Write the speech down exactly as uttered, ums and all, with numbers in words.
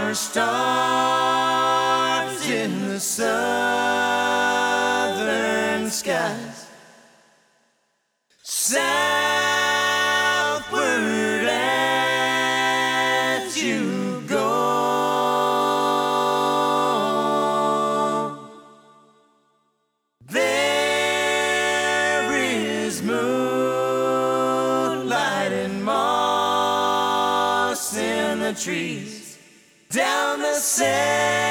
are stars in the southern skies. Southward as you go, there is moonlight and moss in the trees down the sand.